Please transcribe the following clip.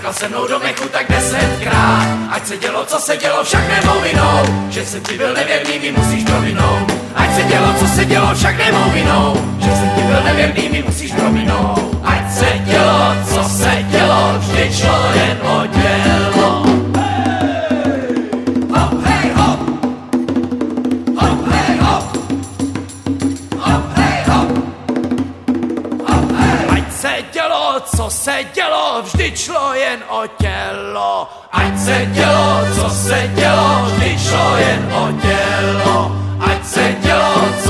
řekla se mnou do mechu tak 10krát. Ať se dělo, co se dělo, však nemou vinou, že jsem ti byl nevěrný, mi musíš prominout. Ať se dělo, co se dělo, však nemou vinou, že jsem ti byl nevěrný, mi musíš prominout. Ať se dělo, co se dělo, vždy šlo jen o dělo. Hop, hej, hop. Hop, hej, hop. Hop, hej, hop. Hop, hej. Ať se dělo, co se dělo, vždy šlo jen o tělo. Ať se dělo, co se dělo, vždy šlo jen o tělo. Ať se dělo, co